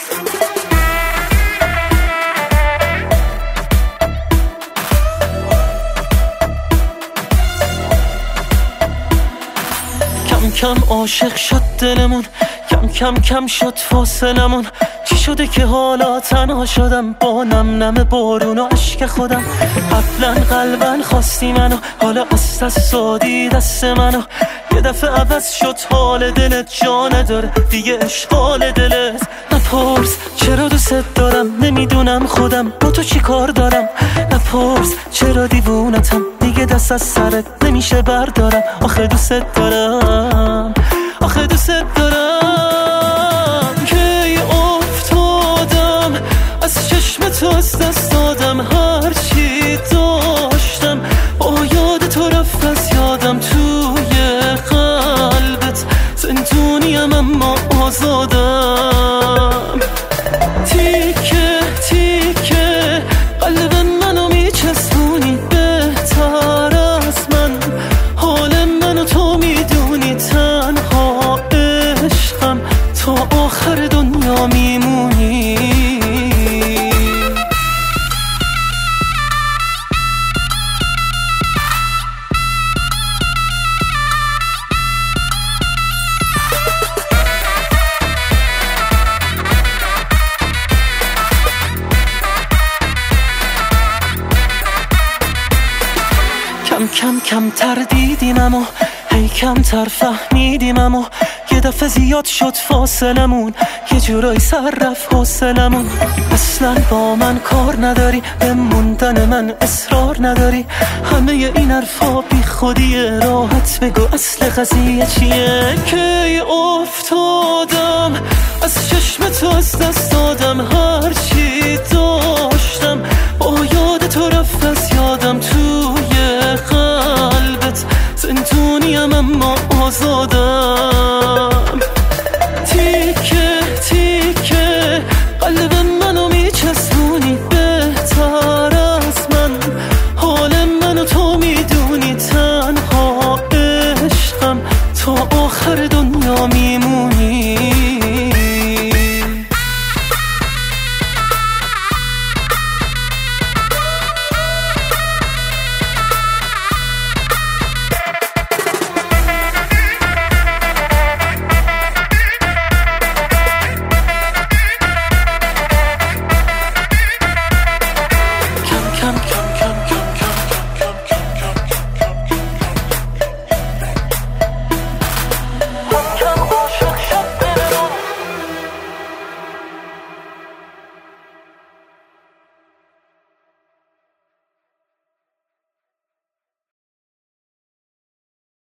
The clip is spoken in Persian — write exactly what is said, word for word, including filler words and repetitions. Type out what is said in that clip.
کم کم عاشق شد دلمون، کم کم کم شد فاصلمون. چی شده که حالا تنها شدم با نم نم بارون و عشق خودم؟ قبلا قلبن خواستی منو، حالا از دست دادی دست منو. یه دفعه عوض شد حال دلت، جا نداره دیگه اشغال دلت. نپرس چرا دوست دارم، نمیدونم خودم با تو چی کار دارم. نپرس چرا دیوونتم، دیگه دست از سرت نمیشه بردارم. آخه دوست دارم، آخه دوست دارم. کی افتادم از چشم تو، از دست دادم هرچی داشتم. با یاد تو رفت از یادم، توی قلبت زندونیم اما آزادم. تیکه تیکه قلب منو میچسبونی، بهتر از من حال منو تو میدونی. تنها عشقم تا آخر دنیا میمونی. کم کم کم تر دیدیم اما هی کم تر فهمیدیم اما یه دفعه زیاد شد فاصلمون، یه جورایی سر رفت حوصلمون. اصلا با من کار نداری، به موندن من اصرار نداری. همه این حرفا بی خودیه، راحت بگو اصل قضیه چیه. کی افتادم از چشم تو، از دست دادم هرچی داشتم. با یاد تو رفت از یادم، توی قلبت زندونیم اما آزادم. تیکه تیکه قلب منو میچسبونی، بهتر از من حال منو تو میدونی. تنها عشقم تا آخر دنیا میمونی.